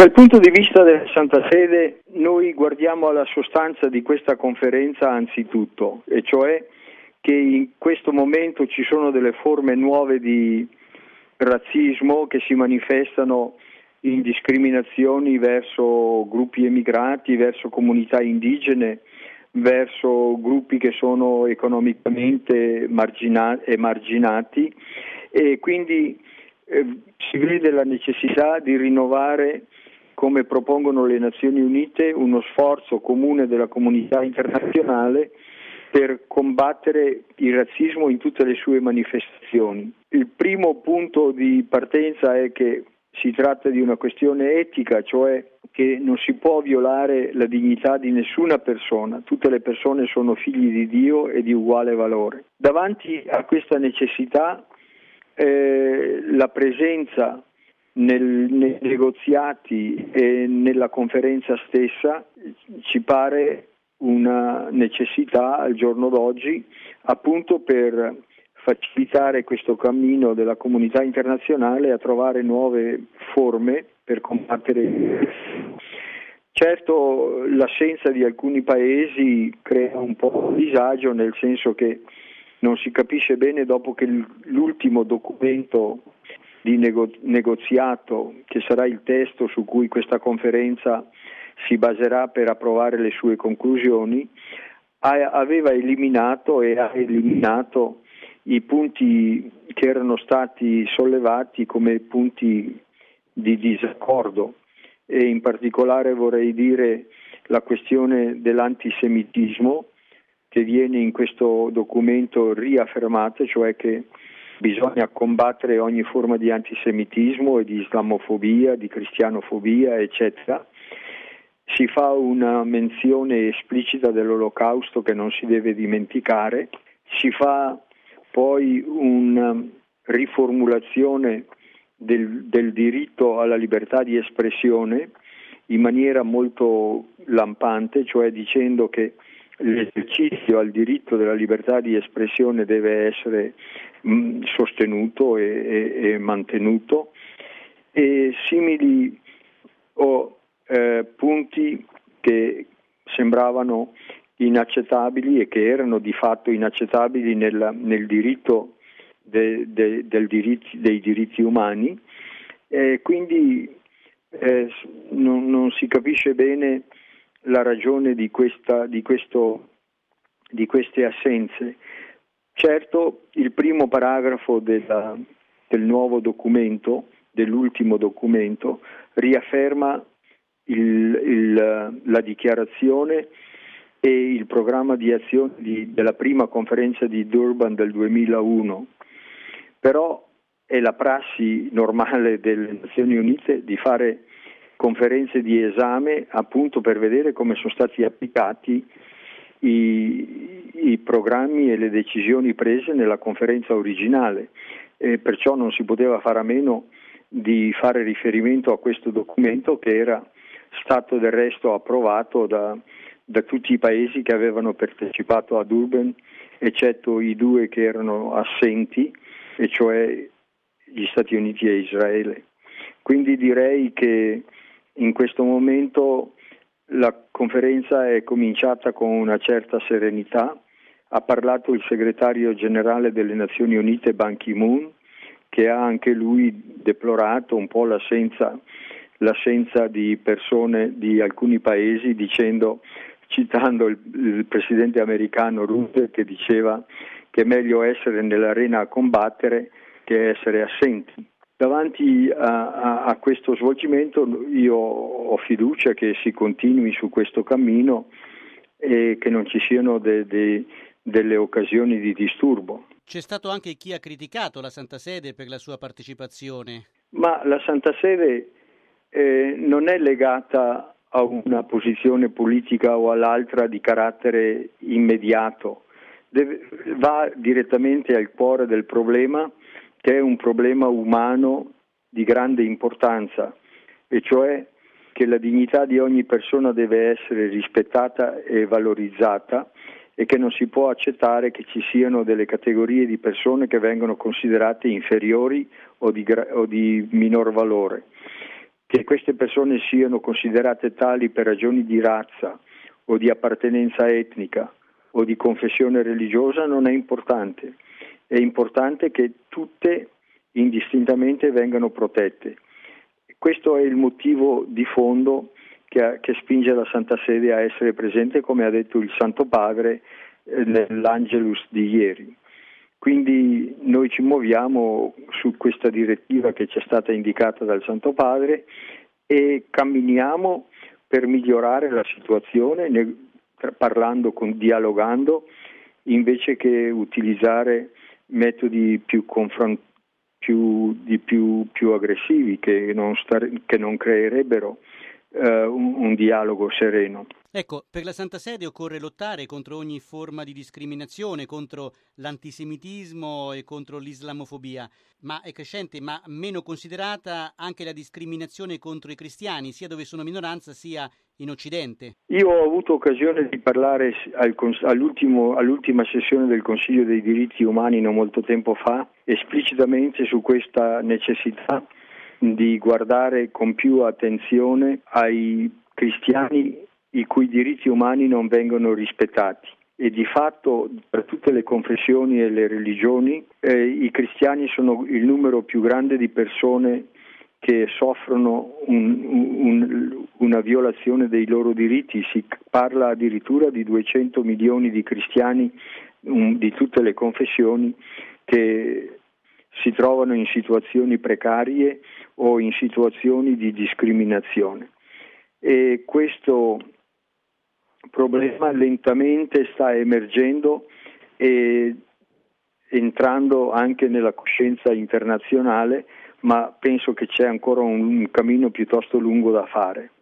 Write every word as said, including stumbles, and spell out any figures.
Dal punto di vista della Santa Sede, noi guardiamo alla sostanza di questa conferenza anzitutto, e cioè che in questo momento ci sono delle forme nuove di razzismo che si manifestano in discriminazioni verso gruppi emigrati, verso comunità indigene, verso gruppi che sono economicamente margina- emarginati, e quindi eh, si vede la necessità di rinnovare, come propongono le Nazioni Unite, uno sforzo comune della comunità internazionale per combattere il razzismo in tutte le sue manifestazioni. Il primo punto di partenza è che si tratta di una questione etica, cioè che non si può violare la dignità di nessuna persona. Tutte le persone sono figli di Dio e di uguale valore. Davanti a questa necessità, eh, la presenza nel, nei negoziati e nella conferenza stessa ci pare una necessità al giorno d'oggi, appunto per facilitare questo cammino della comunità internazionale a trovare nuove forme per combattere. Certo, l'assenza di alcuni paesi crea un po' di disagio, nel senso che non si capisce bene, dopo che l'ultimo documento di nego- negoziato, che sarà il testo su cui questa conferenza si baserà per approvare le sue conclusioni, ha, aveva eliminato e ha eliminato i punti che erano stati sollevati come punti di disaccordo, e in particolare vorrei dire la questione dell'antisemitismo, che viene in questo documento riaffermata, cioè che bisogna combattere ogni forma di antisemitismo e di islamofobia, di cristianofobia, eccetera. Si fa una menzione esplicita dell'Olocausto che non si deve dimenticare, si fa poi una riformulazione del, del diritto alla libertà di espressione in maniera molto lampante, cioè dicendo che l'esercizio al diritto della libertà di espressione deve essere mh, sostenuto e, e, e mantenuto, e simili o eh, punti che sembravano inaccettabili e che erano di fatto inaccettabili nel, nel diritto de, de, del diritti, dei diritti umani, e quindi eh, non, non si capisce bene la ragione di questa, di questo, di queste assenze. Certo, il primo paragrafo della, del nuovo documento, dell'ultimo documento, riafferma il, il, la dichiarazione e il programma di azione di, della prima conferenza di Durban del duemilauno, però è la prassi normale delle Nazioni Unite di fare conferenze di esame appunto per vedere come sono stati applicati i, i programmi e le decisioni prese nella conferenza originale, e perciò non si poteva fare a meno di fare riferimento a questo documento, che era stato del resto approvato da, da tutti i paesi che avevano partecipato a Durban, eccetto i due che erano assenti, e cioè gli Stati Uniti e Israele. Quindi direi che in questo momento la conferenza è cominciata con una certa serenità. Ha parlato il segretario generale delle Nazioni Unite Ban Ki-moon, che ha anche lui deplorato un po' l'assenza, l'assenza di persone di alcuni paesi, dicendo, citando il, il presidente americano Roosevelt, che diceva che è meglio essere nell'arena a combattere che essere assenti. Davanti a, a, a questo svolgimento io ho fiducia che si continui su questo cammino e che non ci siano de, de, delle occasioni di disturbo. C'è stato anche chi ha criticato la Santa Sede per la sua partecipazione. Ma la Santa Sede eh, non è legata a una posizione politica o all'altra di carattere immediato, Deve, va direttamente al cuore del problema, che è un problema umano di grande importanza, e cioè che la dignità di ogni persona deve essere rispettata e valorizzata, e che non si può accettare che ci siano delle categorie di persone che vengono considerate inferiori o di, o di minor valore. che queste persone siano considerate tali per ragioni di razza o di appartenenza etnica o di confessione religiosa non è importante. È importante che tutte indistintamente vengano protette. Questo è il motivo di fondo che, che spinge la Santa Sede a essere presente, come ha detto il Santo Padre eh, nell'Angelus di ieri. Quindi noi ci muoviamo su questa direttiva che ci è stata indicata dal Santo Padre e camminiamo per migliorare la situazione, ne, parlando, con, dialogando, invece che utilizzare metodi più, confront- più, di più, più aggressivi che non, star- che non creerebbero eh, un, un dialogo sereno. Ecco, per la Santa Sede occorre lottare contro ogni forma di discriminazione, contro l'antisemitismo e contro l'islamofobia, ma è crescente, ma meno considerata anche la discriminazione contro i cristiani, sia dove sono minoranza sia in Occidente. Io ho avuto occasione di parlare al, all'ultimo, all'ultima sessione del Consiglio dei diritti umani non molto tempo fa, esplicitamente su questa necessità di guardare con più attenzione ai cristiani i cui diritti umani non vengono rispettati. E di fatto per tutte le confessioni e le religioni eh, i cristiani sono il numero più grande di persone che soffrono un, un, una violazione dei loro diritti. Si parla addirittura di duecento milioni di cristiani um, di tutte le confessioni che si trovano in situazioni precarie o in situazioni di discriminazione. E questo problema lentamente sta emergendo e entrando anche nella coscienza internazionale, ma penso che c'è ancora un cammino piuttosto lungo da fare.